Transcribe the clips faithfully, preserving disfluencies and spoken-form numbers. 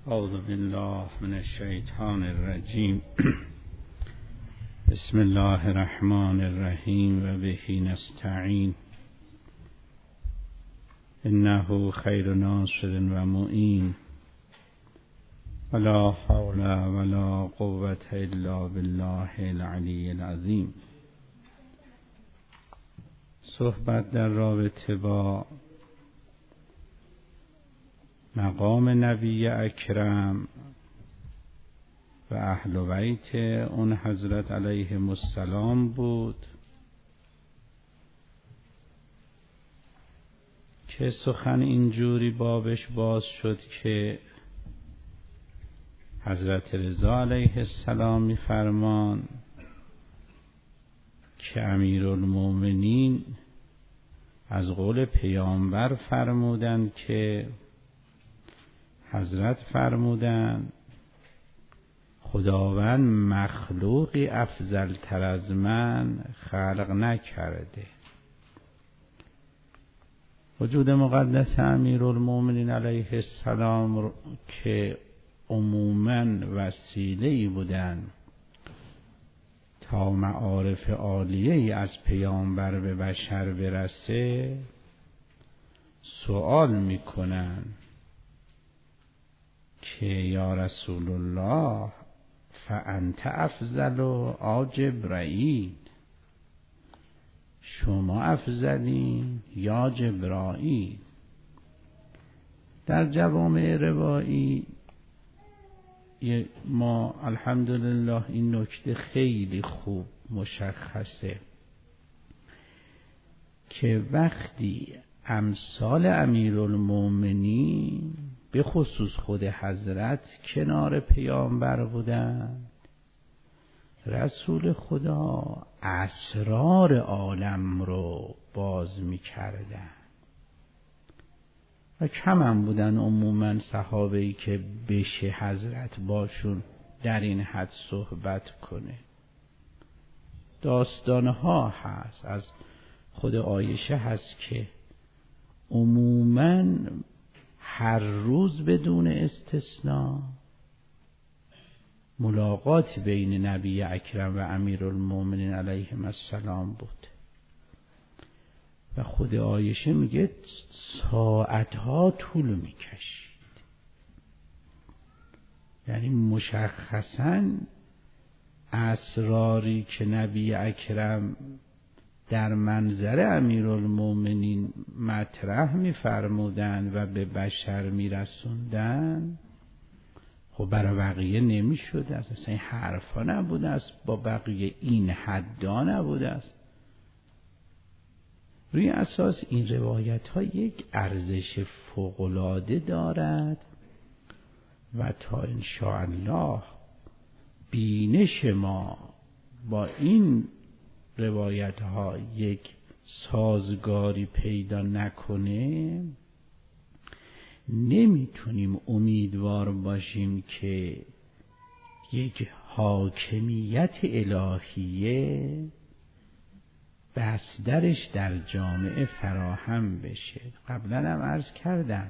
اعوذ بالله من الشیطان الرجیم. بسم الله الرحمن الرحیم و به نستعین. انه خیر ناصر و معین ولا حول ولا قوة الا بالله العلی العظیم. صحبت در رابطه با مقام نبی اکرم و اهل بیت اون حضرت علیهم السلام بود که سخن اینجوری بابش باز شد که حضرت رضا علیه السلام می‌فرمان که امیرالمومنین از قول پیامبر فرمودند که حضرت فرمودند خداوند مخلوقی افضل تر از من خلق نکرده. وجود مقدس امیرالمومنین علیه السلام که عموماً وسیله‌ای بودند تا معارف عالیه‌ای از پیامبر به بشر برسه، سوال میکنن که یا رسول الله فانت افضل آ جبرائیل، شما افضلین یا جبرائیل؟ در جوامع روایی ما الحمدلله این نکته خیلی خوب مشخصه که وقتی امثال امیرالمومنین به خصوص خود حضرت کنار پیامبر بودند، رسول خدا اسرار عالم رو باز می کردن و کم هم بودن عموماً صحابه‌ای که بشه حضرت باشون در این حد صحبت کنه. داستانها هست از خود عایشه هست که عموماً هر روز بدون استثناء ملاقات بین نبی اکرم و امیرالمومنین علیهم السلام بود و خود عایشه میگه ساعتها طول میکشید. یعنی مشخصاً اسراری که نبی اکرم در منظر امیرالمومنین مطرح می‌فرمودند و به بشر می‌رسوندند، خب برای بقیه نمی‌شد، اصلا این حرفا نبوده است، با بقیه این حدا نبوده است. روی اساس این روایت‌ها یک ارزش فوق‌العاده دارد و تا انشاءالله بینش ما با این روایت ها یک سازگاری پیدا نکنه، نمیتونیم امیدوار باشیم که یک حاکمیت الهیه بسترش در جامعه فراهم بشه. قبلا هم عرض کردم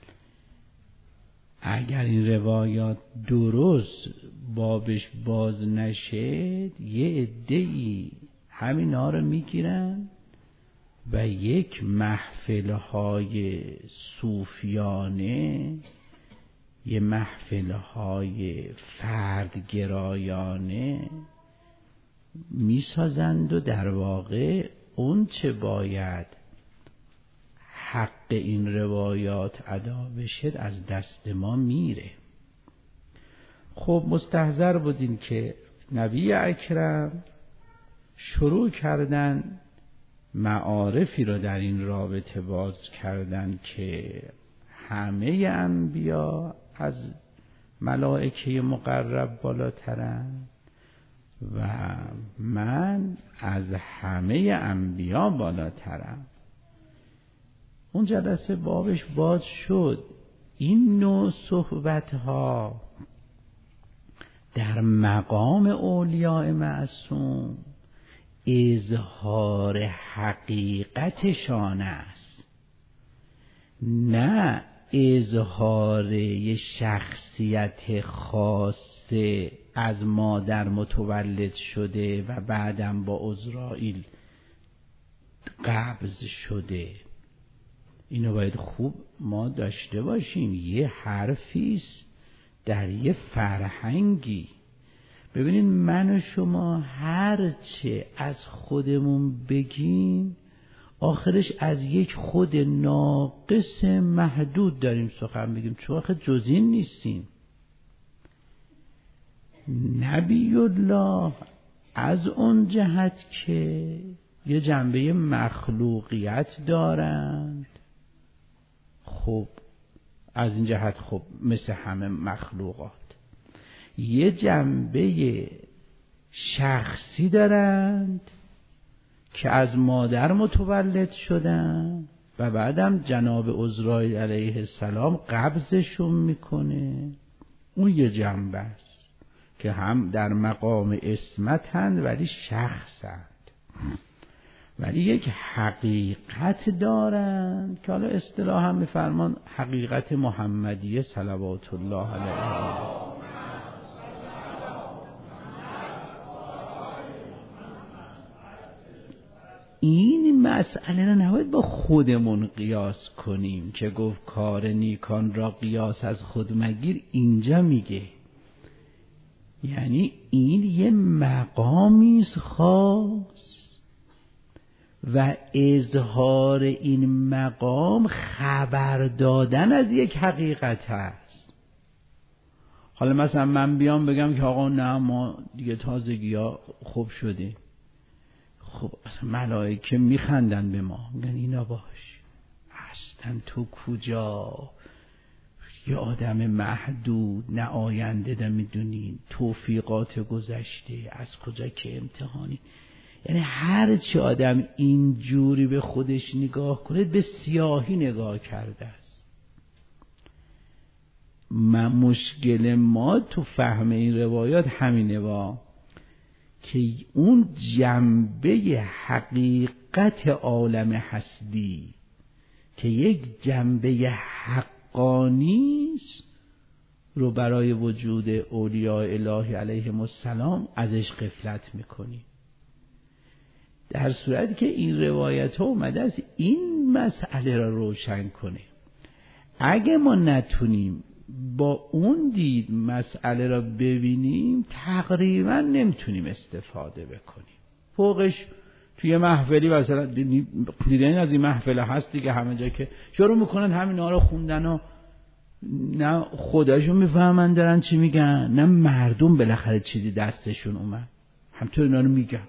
اگر این روایات درست بابش باز نشه، یه عده‌ای همینا رو میگیرن و یک محفلهای صوفیانه، یه محفلهای فردگرایانه میسازند و در واقع اون چه باید حق این روایات ادا بشه از دست ما میره. خب مستحضر بودین که نبی اکرم شروع کردن معارفی رو در این رابطه باز کردن که همه انبیا از ملائکه مقرب بالاترن و من از همه انبیا بالاترم. اون جلسه بابش باز شد. این نوع صحبت ها در مقام اولیاء معصوم اظهار حقیقتشان است، نه اظهار یه شخصیت خاصه از مادر متولد شده و بعدم با عزرائیل قبض شده. اینو باید خوب ما داشته باشیم. یه حرفیست در یه فرهنگی. ببینید من و شما هرچه از خودمون بگیم آخرش از یک خود ناقص محدود داریم سخن بگیم، چون آخه جز این نیستیم. نبی الله از اون جهت که یه جنبه مخلوقیت دارند، خب از این جهت خب مثل همه مخلوقات یه جنبه شخصی دارند که از مادر متولد شدن و بعدم جناب عزرائیل علیه السلام قبضشون میکنه. اون یه جنبه است که هم در مقام عصمتند ولی شخصند، ولی یک حقیقت دارند که حالا اصطلاحاً میفرمان حقیقت محمدیه صلوات الله علیه. این مسئله رو نباید با خودمون قیاس کنیم که گفت کار نیکان را قیاس از خود مگیر. اینجا میگه یعنی این یه مقامیست خاص و اظهار این مقام خبر دادن از یک حقیقت هست. حالا مثلا من بیام بگم که آقا نه ما دیگه تازگی ها خوب شده، خب اصلا ملائکه میخندن به ما، میگن اینا باش، اصلا تو کجا، یه آدم محدود، نه آینده ده میدونین، توفیقات گذشته، از کجا که امتحانی. یعنی هر چی آدم اینجوری به خودش نگاه کنه به سیاهی نگاه کرده است. من مشکل ما تو فهم این روایات همینه با که اون جنبه حقیقت عالم هستی که یک جنبه حقانیست رو برای وجود اولیاء الهی علیهم السلام ازش غفلت میکنیم، در صورتی که این روایت ها اومده است این مسئله را روشن کنه. اگه ما نتونیم با اون دید مسئله را ببینیم تقریبا نمیتونیم استفاده بکنیم. فوقش توی محفلی مثلا دیدین از این محفل هست دیگه، همه جا که شروع میکنن همینا رو خوندن و نه خودشون میفهمن دارن چی میگن نه مردم بالاخره چیزی دستشون اومد، همطور اینا رو میگن.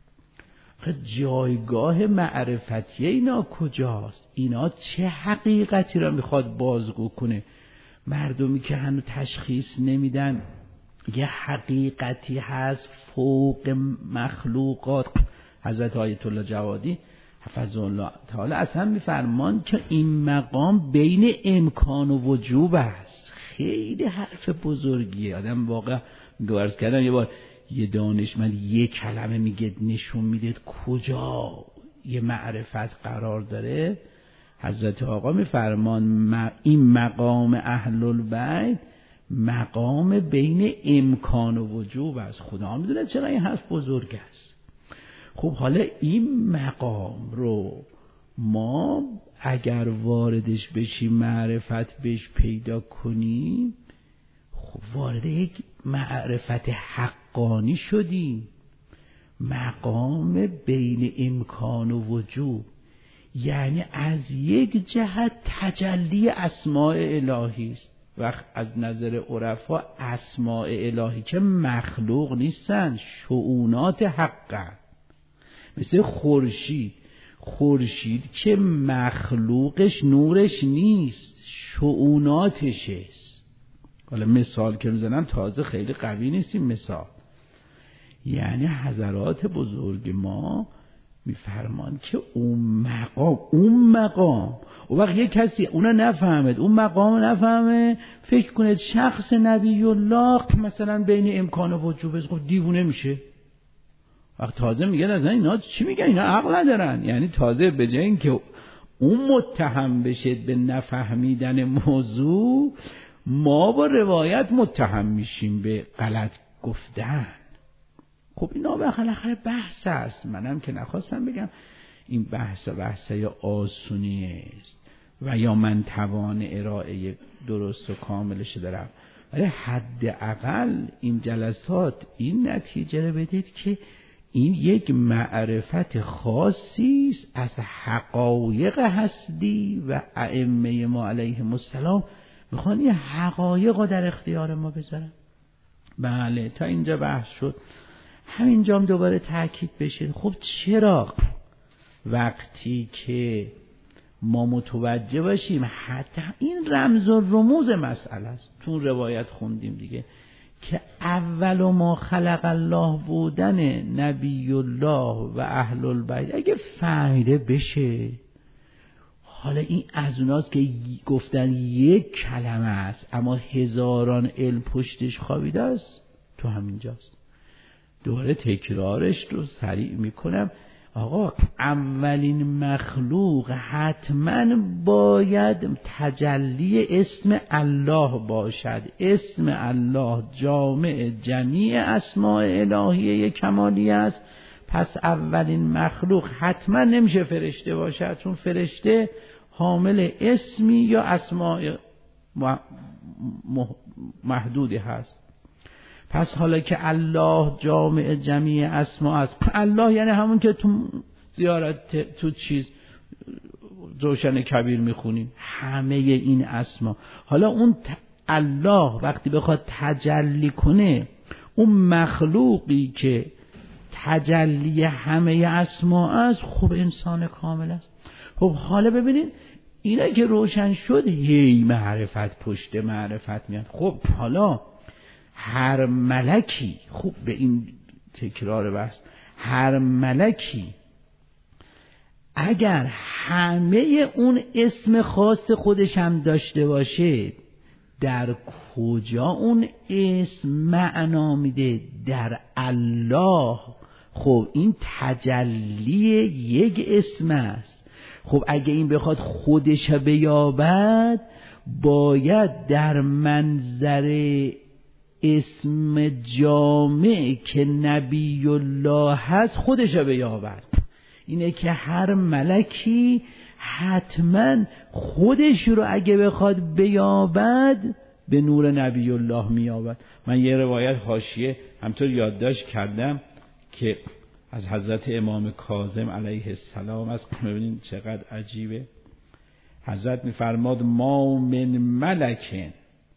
جایگاه معرفتی اینا کجاست؟ اینا چه حقیقتی را میخواد بازگو کنه؟ مردمی که هنوز تشخیص نمیدن یه حقیقتی هست فوق مخلوقات. حضرت آیت الله جوادی حفظه الله تعالی اصلا میفرمان که این مقام بین امکان و وجوب است. خیلی حرف بزرگیه. آدم واقعا گوارز کردم یه بار یه دانشمند یه کلمه میگه نشون میده کجا یه معرفت قرار داره. حضرت آقا میفرمان این مقام اهل البیت مقام بین امکان و وجوب است. خدا میدونه چرا این حرف بزرگ است. خب حالا این مقام رو ما اگر واردش بشیم معرفت بهش پیدا کنیم، خب وارد یک معرفت حقانی شدیم. مقام بین امکان و وجوب یعنی از یک جهت تجلی اسماء الهی است. وقت از نظر عرفا اسماء الهی که مخلوق نیستن، شؤونات حقن. مثل خورشید، خورشید که مخلوقش نورش نیست، شؤوناتش است. حالا مثال که میزنم تازه خیلی قوی نیستیم مثال. یعنی حضرات بزرگ ما میفرمان که اون مقام اون مقام و وقت یک کسی اونو نفهمد، اون مقام نفهمه، فکر کنید شخص نبی الله مثلا بین امکان و وجوب خب دیوونه میشه. وقت تازه میگن از اینا چی میگن؟ اینا عقل ندارن. یعنی تازه به جای اینکه اون متهم بشه به نفهمیدن موضوع، ما با روایت متهم میشیم به غلط گفتن. خب اینا بالاخره بحث است. منم که نخواستم بگم این بحث بحثه آسونی است و یا من توان ارائه درست و کاملش دارم، ولی حداقل این جلسات این نتیجه رو بدید که این یک معرفت خاصی است از حقایق هستی و ائمه ما علیهم السلام میخوان این حقایق رو در اختیار ما بذارن. بله تا اینجا بحث شد. همینجا هم دوباره تأکید بشه خب چرا وقتی که ما متوجه باشیم حتی این رمز و رموز مسئله است، تو روایت خوندیم دیگه که اول ما خلق الله بودن نبی الله و اهل البیت اگه فهمیده بشه، حالا این از اوناست که گفتن یک کلمه است اما هزاران علم پشتش خوابیده است. تو همینجاست دوباره تکرارش رو سریع میکنم. آقا اولین مخلوق حتما باید تجلی اسم الله باشد. اسم الله جامع جمیع اسماء الهیه کمالیه است. پس اولین مخلوق حتما نمیشه فرشته باشد، چون فرشته حامل اسمی یا اسماء محدودی هست. پس حالا که الله جامع جمیع اسما است، الله یعنی همون که تو زیارت تو چیز روشن کبیر میخونیم، همه این اسما. حالا اون الله وقتی بخواد تجلی کنه، اون مخلوقی که تجلی همه اسما است خب انسان کامل است. خب حالا ببینید اینا که روشن شد هی معرفت پشت معرفت میاد. خب حالا هر ملکی، خوب به این تکرار بس، هر ملکی اگر همه اون اسم خاص خودش هم داشته باشه، در کجا اون اسم معنا میده؟ در الله. خب این تجلی یک اسم است. خب اگه این بخواد خودش بیابد، باید در منظر اسم جامع که نبی الله هست خودش بیابد. اینه که هر ملکی حتما خودش رو اگه بخواد بیابد به نور نبی الله میابد. من یه روایت حاشیه همطور یادداشت کردم که از حضرت امام کاظم علیه السلام است. ببینید چقدر عجیبه. حضرت میفرماد ما من ملکن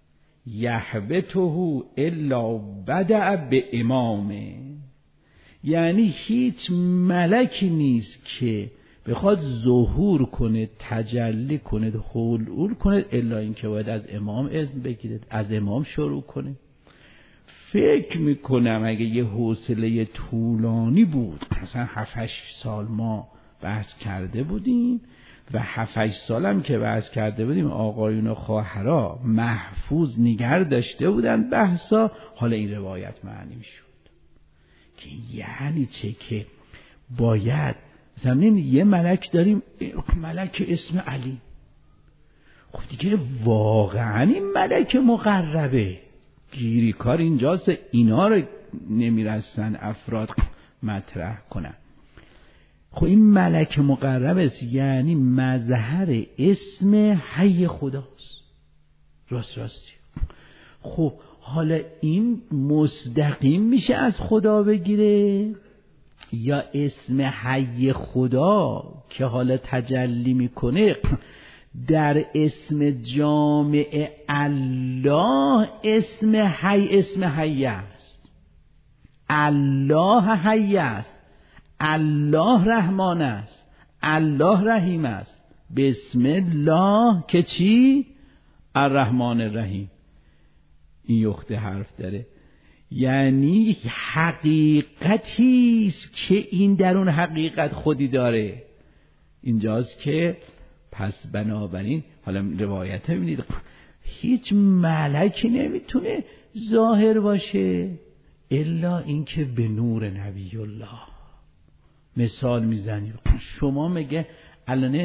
یحبته الا بدأ به امامه، یعنی هیچ ملکی نیست که بخواد ظهور کنه، تجلی کنه، حلول کنه، الا اینکه باید از امام اذن بگیره، از امام شروع کنه. فکر میکنم اگه یه حوصله طولانی بود، مثلا هفت سال ما بحث کرده بودیم و هفت سالم که بحث کرده بودیم آقایون و خواهرها محفوظ نگر داشته بودن بحثا، حالا این روایت معنی میشد که یعنی چه که باید مثلا یه ملک داریم، ملک اسم علی، خب دیگه واقعا این ملک مقربه، گیری کار اینجاست. اینا رو نمیرسن افراد مطرح کنن. خب این ملک مقرب است، یعنی مظهر اسم حی خداست. راست راستی. خب حالا این مستقیم میشه از خدا بگیره، یا اسم حی خدا که حالا تجلی میکنه در اسم جامع الله، اسم حی اسم حی است، الله حی است، الله رحمان است، الله رحیم است. بسم الله که چی؟ الرحمن الرحیم. این یخته حرف داره، یعنی حقیقتی است که این در اون حقیقت خودی داره. اینجاست که پس بنابراین حالا روایت ببینید، هیچ ملکی نمیتونه ظاهر باشه الا اینکه به نور نبی الله. مثال میزنیم، شما میگه الان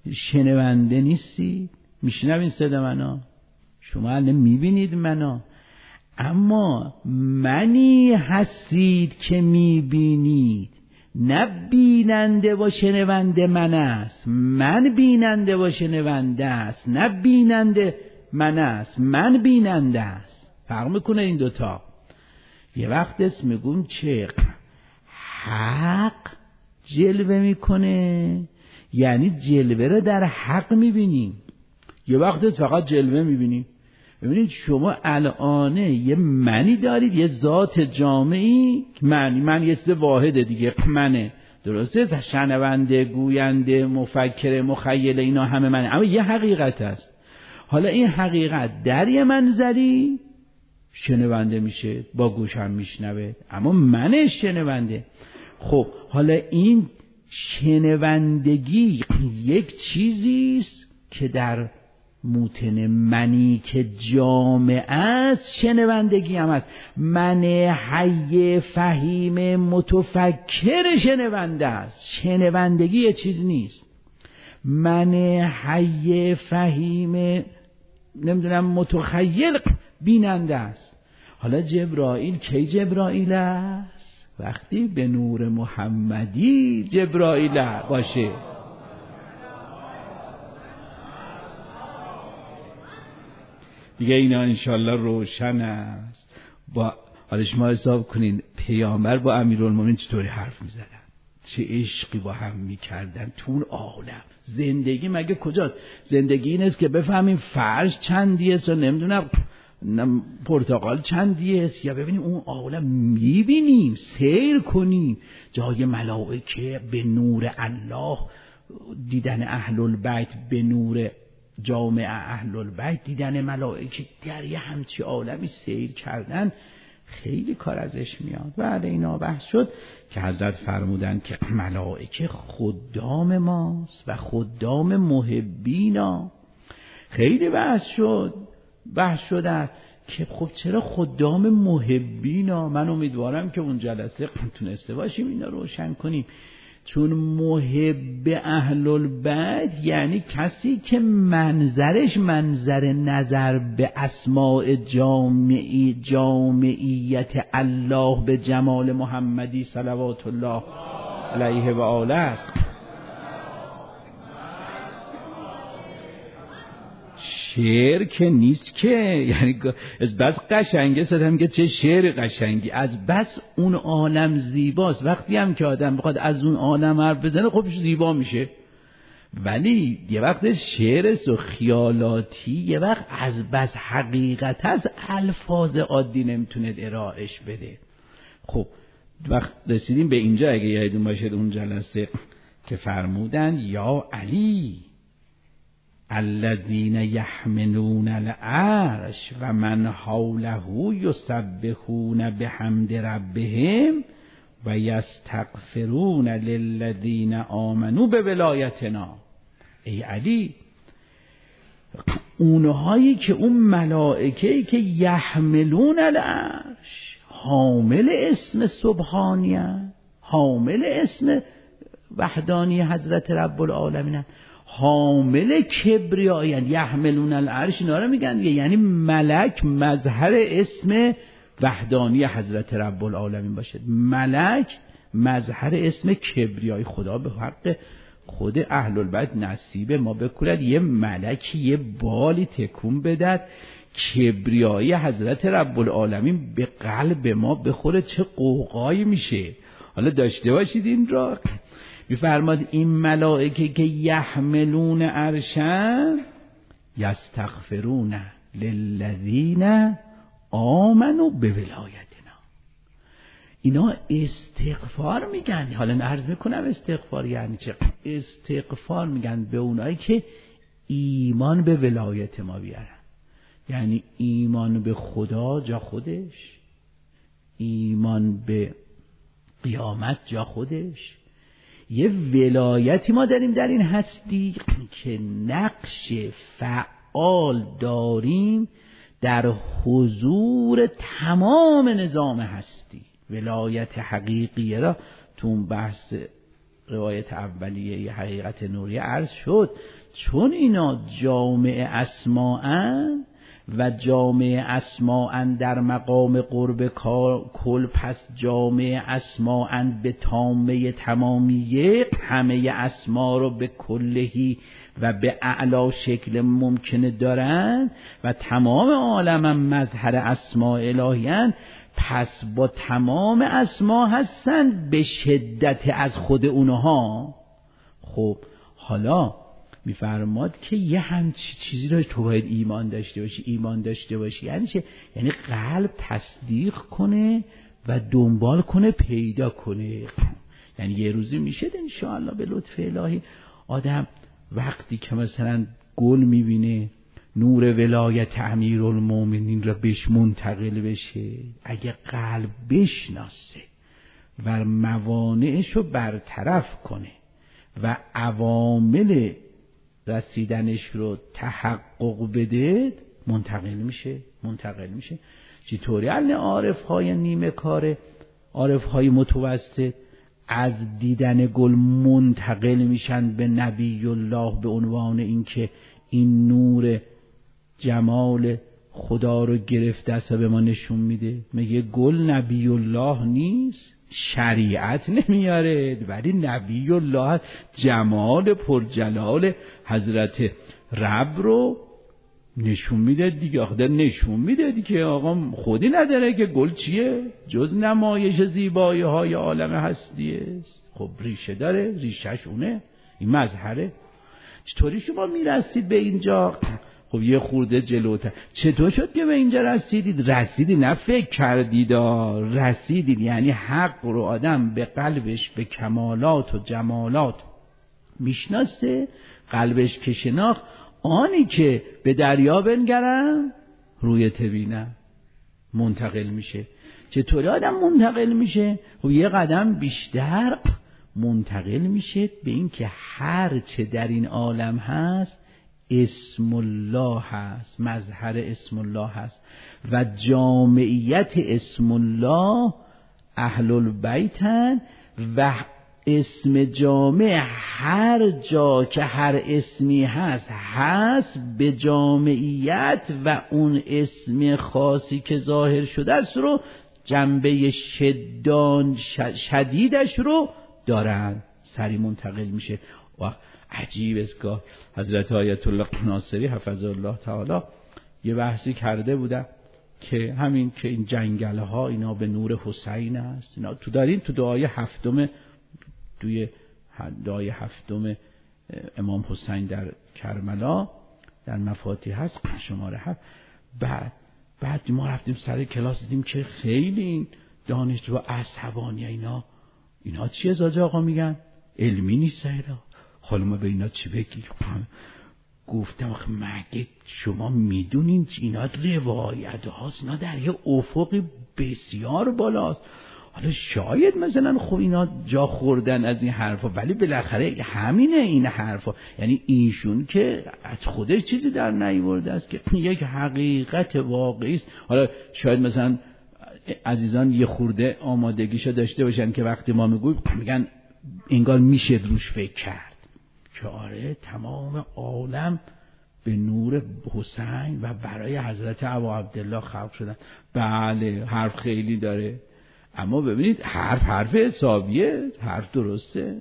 شنونده نیستید؟ میشنوین صدا منو؟ شما الان میبینید منو، اما منی هستید که میبینید، نه بیننده و شنونده من است. من بیننده و شنونده است، نه بیننده من است، من بیننده است. فرق میکنه این دوتا. یه وقت اسم میگم چه حق جلوه میکنه، یعنی جلوه رو در حق میبینیم. یه وقت فقط جلوه میبینیم. ببینید شما الانه یه منی دارید، یه ذات جامعی، من من یه سه واحده دیگه، منه، درسته؟ شنونده، گوینده، مفکر، مخیل، اینا همه منه، اما یه حقیقت هست. حالا این حقیقت در یه منظری شنونده میشه، با گوش هم میشنوه، اما منه شنونده. خب حالا این شنوندگی یک چیزیست که در موتن منی که جامع است شنوندگی هم است. من حی فهیم متفکر شنونده است، شنوندگی یه چیز نیست. من حی فهیم نمیدونم متخیل بیننده است. حالا جبرائیل کی جبرائیل است؟ وقتی به نور محمدی جبرائیل باشه. دیگه اینا انشالله روشن است. با حالا شما حساب کنین پیامبر با امیرالمومنین چطوری حرف میزدن، چه عشقی با هم میکردن تو اون عالم. زندگی مگه کجاست؟ زندگی این است که بفهمیم فرش چندیه و نمیدونم پرتقال چندیه، یا ببینیم اون عالم، میبینیم، سیر کنیم جای ملائکه به نور الله، دیدن اهل البیت به نور جامع اهل البیت، دیدن ملائکه در یه همچی عالمی سیر کردن، خیلی کار ازش میاد. بعد اینا بحث شد که حضرت فرمودن که ملائکه خدام ماست و خدام محبینا. خیلی بحث شد بحث شد که خب چرا خدام محبینا؟ من امیدوارم که اون جلسه تونسته باشیم اینا روشن کنیم. چون محب اهل البیت یعنی کسی که منظرش منظر نظر به اسماء جامعی جامعیت الله به جمال محمدی صلوات الله علیه و آله است. شعر که نیست که، یعنی از بس قشنگه صدا میگه چه شعر قشنگی، از بس اون عالم زیباست. وقتی هم که آدم بخواد از اون عالم حرف بزنه خب زیبا میشه، ولی یه وقت شعر و خیالاتی، یه وقت از بس حقیقت از الفاظ عادی نمیتونه ارائهش بده. خب وقت رسیدیم به اینجا، اگه یادتون باشه اون جلسه که فرمودن یا علی الذین یحملون العرش و من حوله یسبحون بحمد ربهم و یستغفرون للذین آمنوا بولایتنا. ای علی، اونهایی که اون ملائکه‌ای که یحملون العرش، حامل اسم سبحانی هستند، حامل اسم وحدانی حضرت رب العالمین، حامل کبریایی، یحملون العرش، اینا رو میگن، یعنی ملک مظهر اسم وحدانی حضرت رب العالمین باشه. ملک مظهر اسم کبریایی. خدا به حق خود اهل البیت نصیب ما بکند یه ملکی یه بالی تکون بدد، کبریایی حضرت رب العالمین به قلب ما بخوره، چه قوقایی میشه. حالا داشته باشید این را. میفرماد این ملائکه که یحملون عرشن یستغفرون للذین آمنوا بولایتنا. اینا استغفار میگن. حالا عرض میکنم استغفار یعنی چه. استغفار میگن به اونایی که ایمان به ولایت ما بیارن، یعنی ایمان به خدا جا خودش، ایمان به قیامت جا خودش. یه ولایتی ما داریم در این هستی که نقش فعال داریم در حضور تمام نظام هستی. ولایت حقیقیه را تو اون بحث روایت اولیه حقیقت نوریه عرض شد، چون اینا جامع اسماءن و جامع اسماءن در مقام قرب کل، پس جامع اسماءن به تامه تمامیه، همه اسما رو به کلهی و به اعلا شکل ممکنه دارن و تمام عالم هم مظهر اسماء الهیان، پس با تمام اسما هستن به شدت از خود اونها. خب حالا میفرماد که یه همچی چیزی رو تو باید ایمان داشته باشی. ایمان داشته باشی یعنی چه؟ یعنی قلب تصدیق کنه و دنبال کنه، پیدا کنه. یعنی یه روزی میشه انشاءالله به لطف الهی آدم وقتی که مثلا گل میبینه نور ولایت امیرالمومنین را بهش منتقل بشه، اگه قلب بشناسه و موانعش رو برطرف کنه و عوامل رسیدنش رو تحقق بده، منتقل میشه منتقل میشه چطوری؟ یعنی عارف های نیمه کاره، عارف های متوسط از دیدن گل منتقل میشن به نبی الله به عنوان اینکه این نور جمال خدا رو گرفته است و به ما نشون میده. میگه گل نبی الله نیست، شریعت نمیاره، ولی نبی الله جمال پرجلال حضرت رب رو نشون میده دیگه. آخه نشون میده دیگه، آقا خودی نداره که گل چیه جز نمایش زیبایی های عالم هستی است. خب ریشه داره، ریشهش اونه، این مظهره. چطوری شما میرسید به اینجا؟ خب یه خورده جلوتر. چطور شد که به اینجا رسیدید؟ رسیدید نه فکر کردید، رسیدید یعنی حق رو آدم به قلبش به کمالات و جمالات میشناسه، قلبش که شناخت آنی که به دریا بنگرم روی تبینم منتقل میشه. چطوری آدم منتقل میشه؟ خب یه قدم بیشتر منتقل میشه به این که هر چه در این عالم هست اسم الله هست، مظهر اسم الله هست و جامعیت اسم الله اهل البیتن و اسم جامع هر جا که هر اسمی هست هست به جامعیت و اون اسم خاصی که ظاهر شده است رو جنبه شدان شدیدش رو دارن، سری منتقل میشه. و عجیب است که حضرت آیت الله ناصری حفظه الله تعالی یه بحثی کرده بودن که همین که این جنگل ها اینا به نور حسین است. اینا تو دارین تو دعای هفتم توی دعای هفتم امام حسین در کربلا در مفاتیح هست شماره هفت. بعد بعد ما رفتیم سر کلاس دیدیم که خیلی این دانشجو عصبانی اینا اینا چیه زاجه آقا میگن علمی نیست اینا. حالا ما به اینا چی بگیم؟ گفتم آخه مگه شما میدونین اینا روایت هاست، اینا در یه افقی بسیار بالاست. حالا شاید مثلا خب اینا جا خوردن از این حرفا، ولی بالاخره همینه این حرفا. یعنی ایشون که از خودش چیزی در نیورده است که یک حقیقت واقعی است. حالا شاید مثلا عزیزان یه خورده آمادگیشو داشته باشن که وقتی ما میگویم میگن انگار میشه روش فکر کرد که آره تمام عالم به نور حسین و برای حضرت ابا عبدالله خلق شدن. بله حرف خیلی داره، اما ببینید حرف حرف حسابیه، حرف درسته.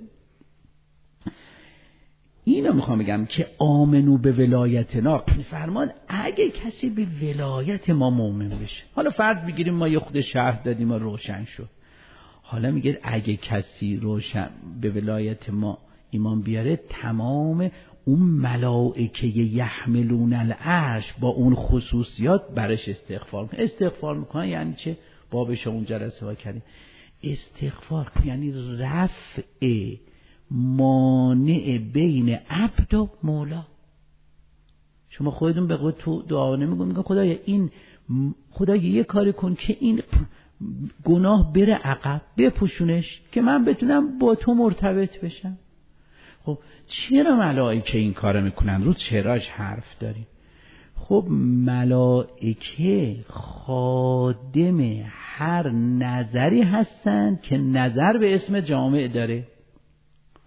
اینو میخوام بگم که آمنو به ولایتنا، فرمان اگه کسی به ولایت ما مؤمن بشه، حالا فرض بگیریم ما یه خود شرح دادیم و روشن شد، حالا میگه اگه کسی روشن به ولایت ما ایمان بیاره، تمام اون ملائکه یحملون العرش با اون خصوصیات برش استغفار میکنه. استغفار میکنه یعنی چه؟ بابش اون جلسه ها کردیم. استغفار یعنی رفع مانع بین عبد و مولا. شما خودتون به قول تو دعا نمیگون، میگن خدایا این خدایا یه کاری کن که این گناه بره عقب، بپوشونش که من بتونم با تو مرتبط بشم. خب چرا ملائکه این کارو میکنن؟ رو چراش حرف داریم. خب ملائکه خادم هر نظری هستن که نظر به اسم جامع داره.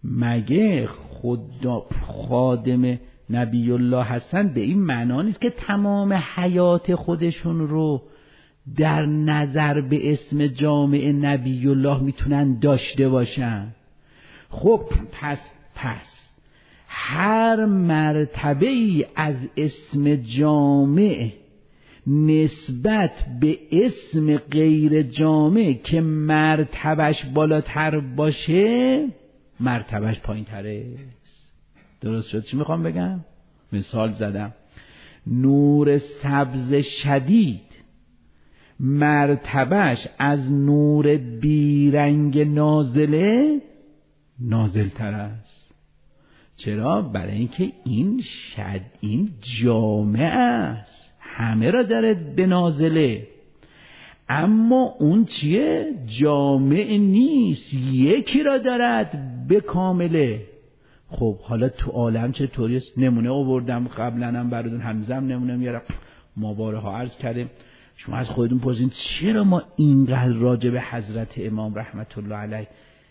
مگه خدا خادم نبی الله هستن به این معنا نیست که تمام حیات خودشون رو در نظر به اسم جامع نبی الله میتونن داشته باشن. خب پس پس هر مرتبه ای از اسم جامع نسبت به اسم غیر جامع که مرتبش بالاتر باشه مرتبش پایین تره. درست شد چی میخوام بگم؟ مثال زدم، نور سبز شدید مرتبش از نور بیرنگ نازله نازل تر است. چرا؟ برای اینکه این شد این جامع است، همه را داره به نازله، اما اون چیه؟ جامع نیست، یکی را دارد به کامله. خب حالا تو عالم چطوری است؟ نمونه آوردم قبلا هم براتون، هنوزم نمونه میارم. ما بارها عرض کردیم، شما از خودتون پرسید چرا ما اینقدر راجع به حضرت امام رحمت الله علیه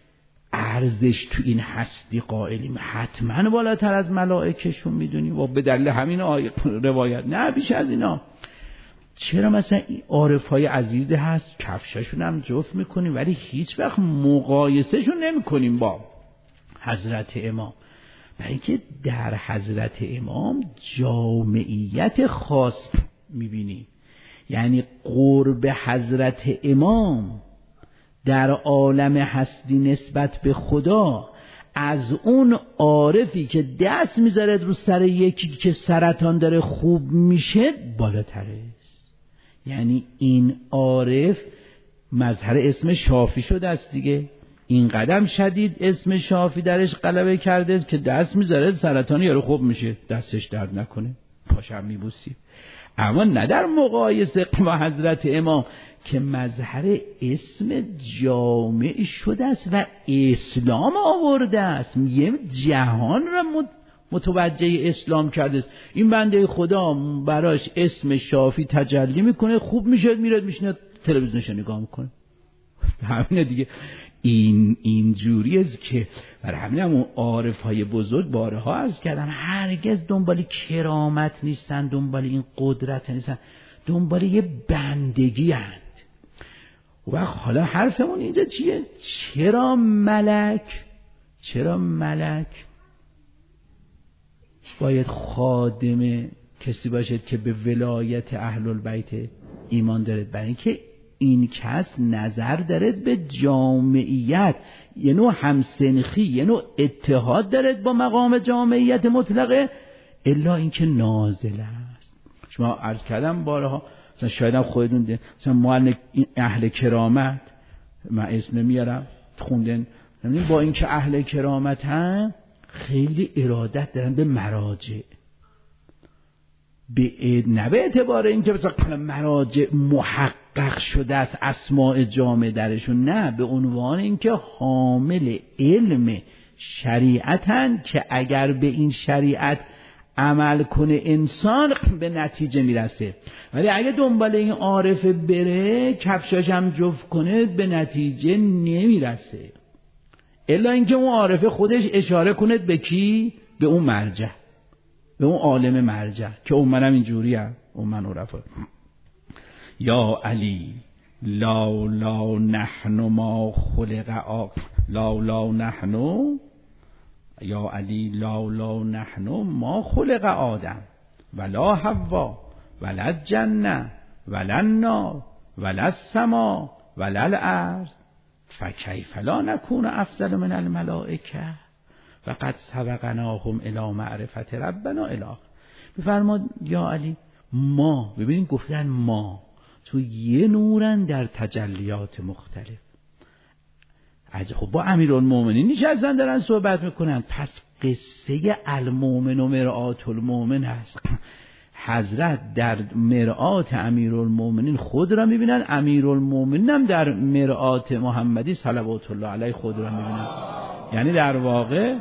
ارزش تو این هستی قائلیم؟ حتما بالاتر از ملائکهشون میدونیم و به دلیل همین آیه روایت، نه بیش از اینا. چرا مثلا این عارفای عزیز هست کفشاشون هم جفت میکنیم ولی هیچ وقت مقایسهشون نمیکنیم با حضرت امام؟ برای اینکه در حضرت امام جامعیت خاص میبینیم. یعنی قرب حضرت امام در عالم هستی نسبت به خدا از اون عارفی که دست میذاره رو سر یکی که سرطان داره خوب میشه بالاتره. یعنی این عارف مظهر اسم شافی شده است دیگه. این قدم شدید اسم شافی درش غلبه کرده که دست میذاره سرطان یارو خوب میشه، دستش درد نکنه، پاشم میبوسی. اما نه در مقایسه با حضرت امام که مظهر اسم جامع شده است و اسلام آورده است، یه جهان را متوجه اسلام کرده است. این بنده خدا براش اسم شافی تجلی میکنه، خوب میشه، میره میشینه تلویزیونش نگاه میکنه. همینه دیگه. این اینجوری است که برای همین هم اون عارف‌های بزرگ بارها عرض کردم هرگز دنبال کرامت نیستن، دنبال این قدرت نیستن، دنبال یه بندگی هست. و حالا حرفمون اینجا چیه؟ چرا ملک چرا ملک باید خادم کسی باشد که به ولایت اهل البیت ایمان دارد؟ برای اینکه این کس نظر دارد به جامعیت، یه نوع همسنخی، یه نوع اتحاد دارد با مقام جامعیت مطلقه، الا اینکه نازل است. شما عرض کردم بارها، مثلا شاید هم خودتون دیدین، مثلا معلم اهل کرامت، من اسم میارم خوندن، با اینکه اهل کرامت هم خیلی ارادت دارن به مراجع، به نه به اعتبار اینکه مثلا مراجع محقق شده است اسماء جامع درشون، نه به عنوان اینکه حامل علم شریعتن که اگر به این شریعت عمل کنه انسان به نتیجه میرسه. ولی اگه دنبال این عارفه بره کفشاش هم جفت کنه به نتیجه نمیرسه، الا اینکه اون عارفه خودش اشاره کنه به کی؟ به اون مرجع، به اون عالم مرجع که اون منم اینجوری هم اون من عرفه. یا علی لا لا نحن ما خلق آق لا لا نحن یا علی لا لا نحن ما خلق آدم ولا حوا ولا الجنه ولا النار ولا السما ولا الارض فکیف لا نکون افضل من الملائکه و قد سبقناهم الی معرفت ربنا الی. بفرماد یا علی ما، ببینید گفتن ما تو یه نورن در تجلیات مختلف. خب با امیرالمومنین نشستن دارن صحبت میکنن، پس قصه المومن و مرآت المومن هست. حضرت در مرآت امیرالمومنین خود را میبینن، امیرالمومنین هم در مرآت محمدی صلوات الله علیه خود را میبینن. یعنی در واقع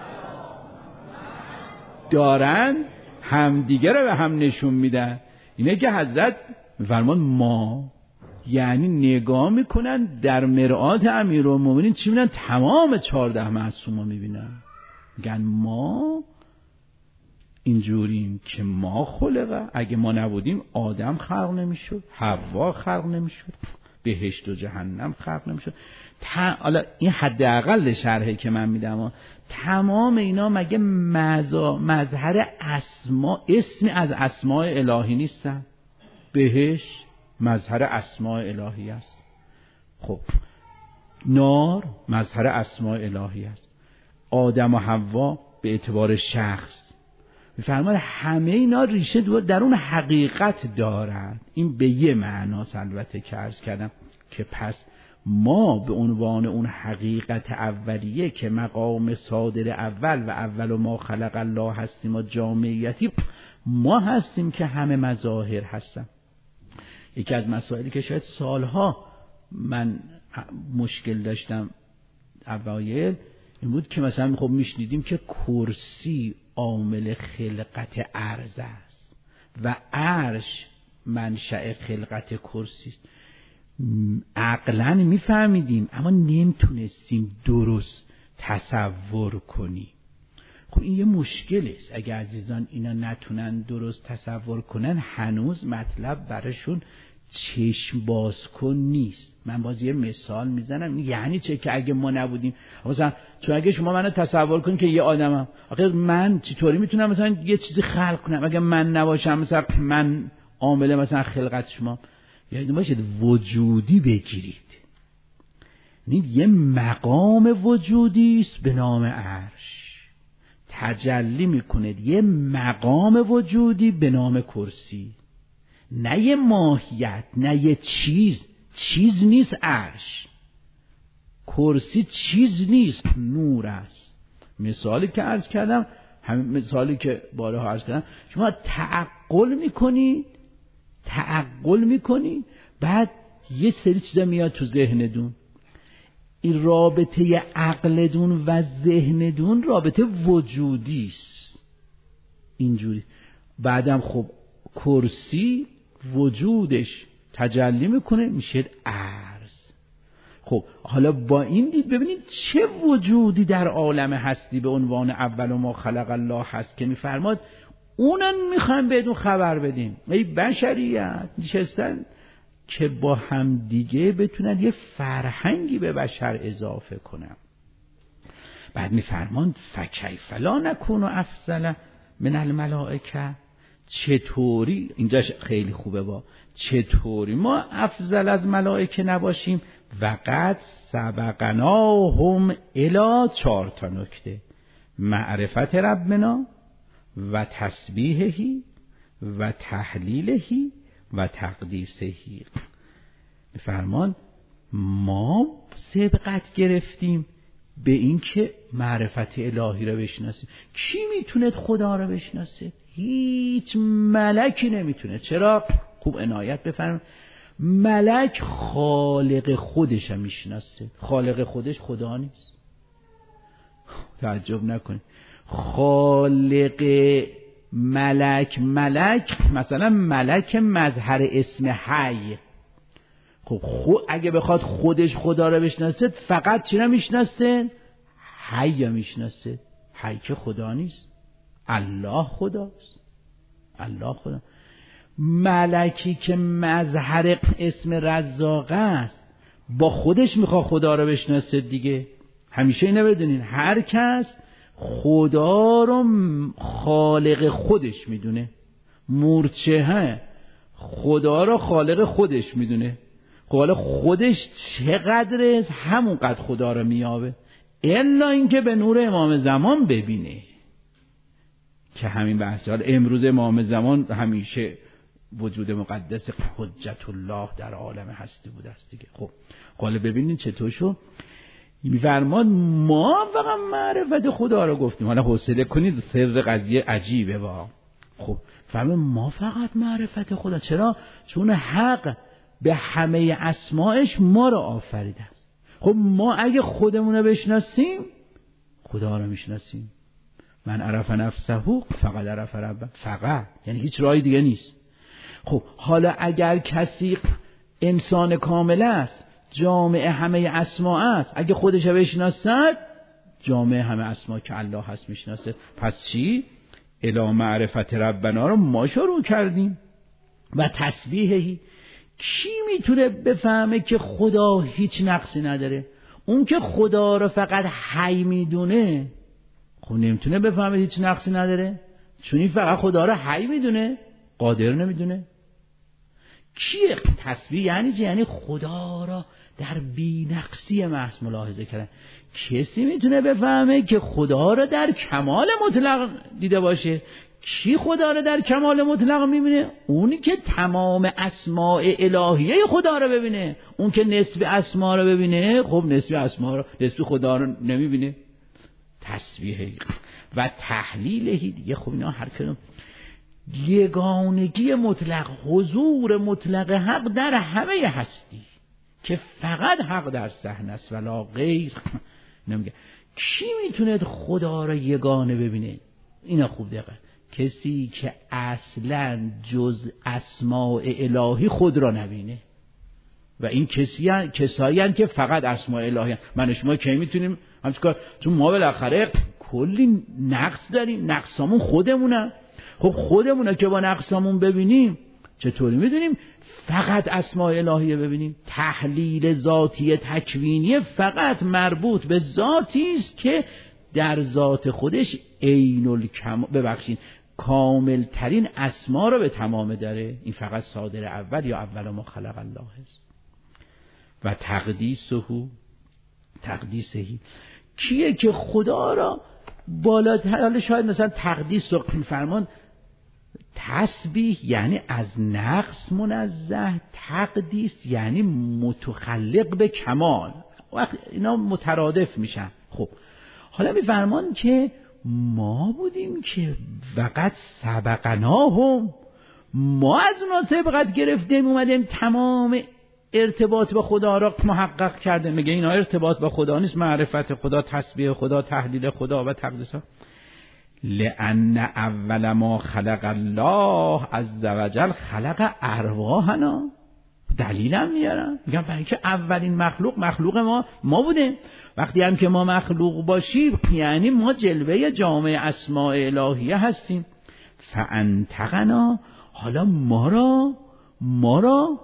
دارن همدیگه را به هم نشون میدن. اینه که حضرت میفرمان ما یعنی نگاه میکنن در مرآت امیرالمومنین چی میبینن؟ تمام چهارده معصوما میبینن، میگن ما اینجوریم که ما خلقه، اگه ما نبودیم آدم خلق نمیشد، حوا خلق نمیشد، بهشت و جهنم خلق نمیشد. حالا این حداقل شرحی که من میدم، تمام اینا مگه مظهر اسما، اسمی از اسماء الهی نیستن؟ بهشت مظهر اسماء الهی است، خب نار مظهر اسماء الهی است، آدم و حوا به اعتبار شخص میفرماید همه اینا ریشه در اون حقیقت دارد. این به یه معناست البته که عرض کردم که پس ما به عنوان اون حقیقت اولیه که مقام صادر اول و اول و ما خلق الله هستیم و جامعیتی ما هستیم که همه مظاهر هستن. یکی از مسائلی که شاید سالها من مشکل داشتم اوایل این بود که مثلا خب میشنیدیم که کرسی عامل خلقت عرض است و عرش منشأ خلقت کرسی است. عقلاً میفهمیدیم اما نمیتونستیم درست تصور کنیم. خب این یه مشکل است. اگر عزیزان اینا نتونن درست تصور کنن هنوز مطلب براشون چشم باز کن نیست. من باز یه مثال میزنم، یعنی چه که اگه ما نبودیم مثلا، چون اگه شما منو تصور کنید که یه آدمم، آخه من چطوری میتونم مثلا یه چیزی خلق کنم اگه من نباشم؟ مثلا من عامل مثلا خلقت شما، یعنی باشید وجودی بگیرید، یه مقام وجودی است به نام عرش تجلی میکنه، یه مقام وجودی به نام کرسی، نه یه ماهیت، نه یه چیز. چیز نیست عرش، کرسی چیز نیست، نور است. مثالی که عرض کردم، همین مثالی که بارها عرض کردم، شما تعقل میکنید تعقل میکنید بعد یه سری چیزا میاد تو ذهندون، این رابطه عقلدون و ذهندون رابطه وجودی است اینجوری. بعدم خب کرسی وجودش تجلی میکنه میشه عرض. خب حالا با این دید ببینید چه وجودی در عالم هستی به عنوان اول ما خلق الله هست که میفرماد اونن میخوایم بهتون خبر بدیم. ای بشریت نشستن که با هم دیگه بتونن یه فرهنگی به بشر اضافه کنن. بعد میفرماند فکیف لا نکون افضل من الملائکه، چطوری، اینجا خیلی خوبه، با چطوری ما افضل از ملائکه نباشیم؟ وقد سبقناهم الی، چهار تا نکته: معرفت ربنا و تسبیحهی و تحلیلهی و تقدیسهی. فرمان ما سبقت گرفتیم به این که معرفت الهی را بشناسیم. کی میتونه خدا را بشناسه؟ هیچ ملکی نمیتونه. چرا؟ خوب عنایت بفرمایید، ملک خالق خودش هم میشناسه، خالق خودش خدا نیست. تعجب نکنید، خالق ملک ملک مثلا ملک مظهر اسم حی، خب خود اگه بخواد خودش خدا رو بشناسه فقط چی رو میشناسه؟ حی رو میشناسه. حی که خدا نیست، الله خداست. الله خدا. ملکی که مظهر اسم رزاق است با خودش میخواد خدا رو بشناسه دیگه. همیشه اینو بدونین، هر کس خدا رو خالق خودش میدونه. مورچه خدا رو خالق خودش میدونه. خب حالا خودش چقدره همونقدر خدا رو میابه، الا اینکه به نور امام زمان ببینه که همین بحث. حالا امروز امام زمان همیشه وجود مقدس حجت الله در عالم هستی بوده است دیگه. خب حالا ببینید چطور شو میفرماد ما فقط معرفت خدا رو گفتیم. حالا حوصله کنید، سر قضیه عجیبه با. خب فرمود ما فقط معرفت خدا. چرا؟ چون حق به همه اسماءش ما رو آفریده است. خب ما اگه خودمون رو بشناسیم خدا رو میشناسیم. من عرف نفسه فقط عرف ربه، فقط، یعنی هیچ راهی دیگه نیست. خب حالا اگر کسی انسان کامل است، جامع همه اسما است. اگه خودش بشناسد جامع همه اسما که الله هست میشناسه. پس چی؟ الی معرفت ربنا رو ما شروع کردیم و تسبیحی. کی میتونه بفهمه که خدا هیچ نقصی نداره؟ اون که خدا رو فقط حی میدونه خب نمیتونه بفهمه هیچ نقصی نداره، چون این فقط خدا رو حی میدونه، قادر نمیدونه. کیه تسبیح یعنی چی؟ یعنی خدا را در بی نقصی محض ملاحظه کردن. کسی میتونه بفهمه که خدا را در کمال مطلق دیده باشه؟ کی خدا را در کمال مطلق میبینه؟ اونی که تمام اسماء الهیه خدا را ببینه. اون که نصف اسما را ببینه خب نصف اسما را، نصف خدا را نمیبینه. تسبیح و تحلیلهی دیگه. خب اینا هر کدوم یگانگی مطلق، حضور مطلق حق در همه هستی که فقط حق در صحن است ولا غیر. نمیگه کی میتونه خدا را یگانه ببینه؟ اینا خوب دقت. کسی که اصلا جز اسماء الهی خود را نبینه. و این کسی هن، کسایی هن که فقط اسماء الهی هن. من شما کی میتونیم همچون کار؟ چون ما بالاخره کلی نقص داریم، نقصامون خودمونن. خب خودمونه که با نقصامون ببینیم چطوری میدونیم فقط اسماء الهیه ببینیم؟ تحلیل ذاتی تکوینی فقط مربوط به ذاتی است که در ذات خودش عین الکمال، ببخشید کامل ترین اسما رو به تمام داره. این فقط صادر اول یا اول ما خلق الله است. و تقدیسه تقدیسهی کیه که خدا را بالاتر، حالا شاید مثلا تقدیس رو فرمان تسبیح یعنی از نقص منزه، تقدیس یعنی متخلق به کمال. وقت اینا مترادف میشن. خب حالا میفرمان که ما بودیم که فقط سبقناهم، ما از اونا سبقت گرفتیم اومدیم تمام ارتباط با خدا را محقق کرده. میگه اینا ارتباط با خدا نیست، معرفت خدا، تسبیح خدا، تحلیل خدا و تقدیس. لأن اول ما خلق الله عز وجل خلق ارواحنا. دلیلم میارم، میگم برای که اولین مخلوق مخلوق ما ما بوده. وقتی هم که ما مخلوق باشیم یعنی ما جلوه جامع اسماء الهیه هستیم. فانتقنا، حالا ما را ما را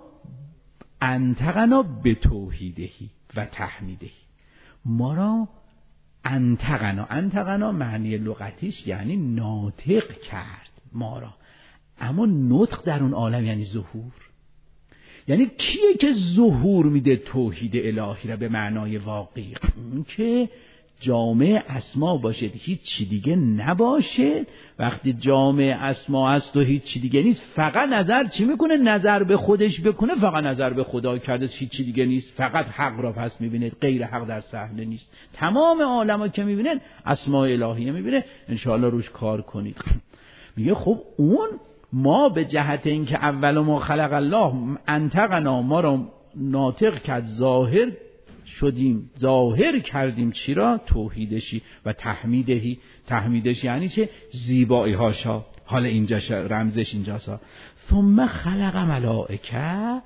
انتقنا به توحیدهی و تحمیدهی، ما را انتقنا، انتقنا معنی لغتیش یعنی ناطق کرد ما را. اما نطق در اون عالم یعنی ظهور. یعنی کیه که ظهور میده توحید الهی را به معنای واقعی؟ اون که جامع اسما باشه، هیچ چی دیگه نباشه. وقتی جامع اسما هست و هیچ چی دیگه نیست، فقط نظر چی میکنه؟ نظر به خودش بکنه، فقط نظر به خدا کرده، هیچ چی دیگه نیست، فقط حق را پس میبینه، غیر حق در صحنه نیست. تمام عالم‌ها که میبینن اسماء الهیه میبینه. انشاءالله روش کار کنید. میگه خب اون ما به جهت اینکه اول ما خلق الله انتقنا، ما را ناطق کرد، ظاهر شدیم، ظاهر کردیم چی را؟ توحیدشی و تحمیدهی. تحمیدش یعنی چه؟ زیبایی هاشا. حالا اینجا رمزش اینجاسا. ثم خلق ملائکه،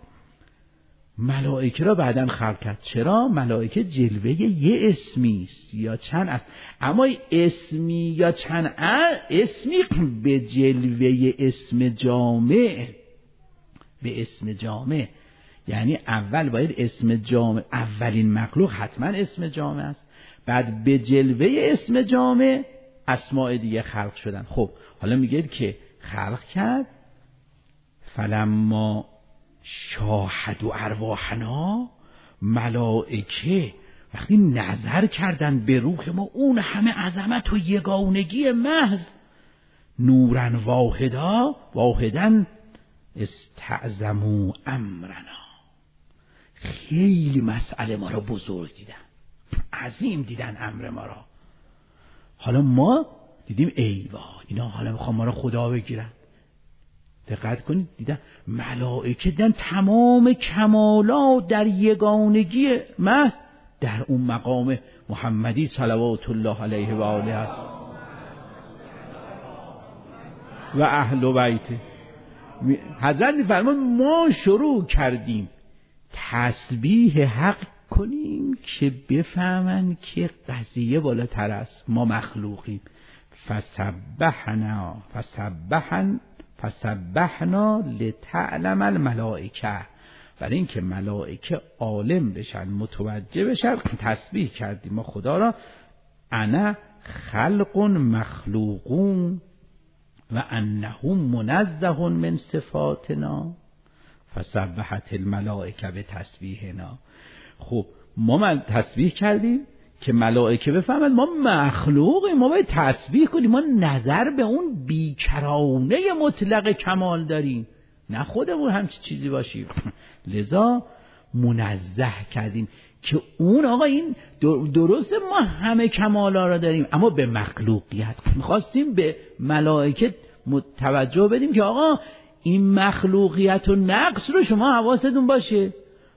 ملائکه را بعداً خلق کرد. چرا؟ ملائکه جلوه یه اسمی است یا چند است، اما اسمی یا چند اسمی به جلوه اسم جامع، به اسم جامع. یعنی اول باید اسم جامع، اولین مخلوق حتما اسم جامع است، بعد به جلوه اسم جامع اسماء دیگه خلق شدن. خب حالا میگه که خلق کرد. فلما شاهدوا ارواحنا، ملائکه وقتی نظر کردن به روح ما، اون همه عظمت و یگانگی محض، نورن واحدا واحدن استعظموا امرنا، خیلی مسئله ما را بزرگ دیدن، عظیم دیدن امر ما را. حالا ما دیدیم ای وای اینا حالا میخوام ما را خدا بگیرن. دقت کنید، دیدن ملائکه دیدن تمام کمالات در یگانگی محض در اون مقام محمدی صلوات الله علیه و آله است و اهل بیت. حضرت میفرمان ما شروع کردیم تسبیح حق کنیم که بفهمن که قضیه بالاتر است، ما مخلوقیم. فسبحنا فسبحن فسبحنا لتعلم الملائکه، برای اینکه ملائکه عالم بشن، متوجه بشن، تسبیح کردیم ما خدا را. انا خلق مخلوقون و انه منزه من صفاتنا فسبحت الملائکه به تسبیحنا. خب ما تسبیح کردیم که ملائکه بفهمند ما مخلوقیم، ما باید تسبیح کنیم، ما نظر به اون بیکرانه مطلق کمال داریم، نه خودمون همچی چیزی باشیم. لذا منزه کردیم که اون آقا این درسته ما همه کمالا را داریم اما به مخلوقیت میخواستیم به ملائکه توجه بدیم که آقا این مخلوقیت و نقص رو شما حواستون باشه.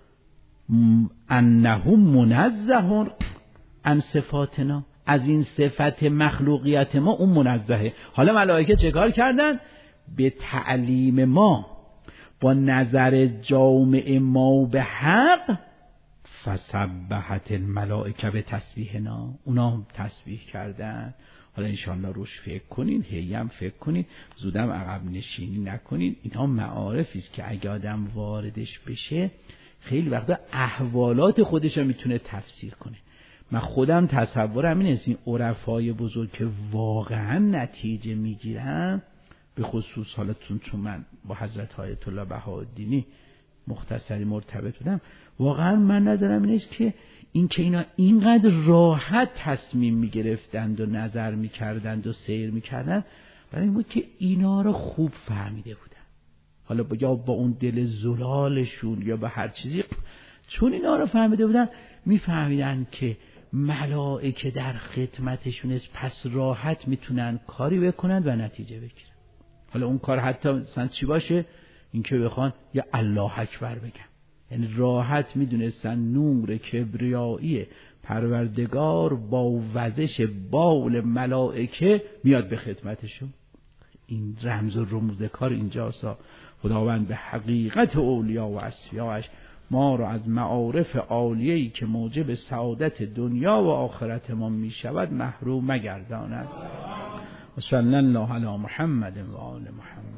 انه منزه عن صفاتنا، از این صفت مخلوقیت ما اون منزهه. حالا ملائکه چه کار کردن؟ به تعلیم ما، با نظر جامع ما به حق، فسبحت الملائکه به تسبیحنا، اونا هم تسبیح کردن. حالا انشاءالله روش فکر کنین، هی هم فکر کنین، زودم عقب نشینی نکنین. اینها معارفی است که اگه آدم واردش بشه خیلی وقتا احوالات خودش رو میتونه تفسیر کنه. من خودم تصورم این است، این عرفای بزرگ که واقعا نتیجه میگیرن، به خصوص حالا چون چون من با حضرت آیت الله بهاءالدینی مختصری مرتبط بودم، واقعا من نظرم این است که این که اینا اینقدر راحت تصمیم میگرفتند و نظر میکردند و سیر میکردند، برای این بود که اینا رو خوب فهمیده بودن. حالا با یا با اون دل زلالشون یا با هر چیزی، چون اینا رو فهمیده بودن میفهمیدن که ملائکه در خدمتشون است، پس راحت میتونن کاری بکنن و نتیجه بگیرن. حالا اون کار حتی مثلا چی باشه؟ اینکه بخوان یا الله اکبر بگن، یعنی راحت میدونستن نور کبریایی پروردگار با وزش بال ملائکه میاد به خدمتشون. این رمز و رموز کار اینجاست. خداوند به حقیقت اولیا و اصفیاش ما را از معارف عالیه‌ای که موجب سعادت دنیا و آخرت ما می شود محروم مگرداند. و صلی الله علی محمد و آل محمد.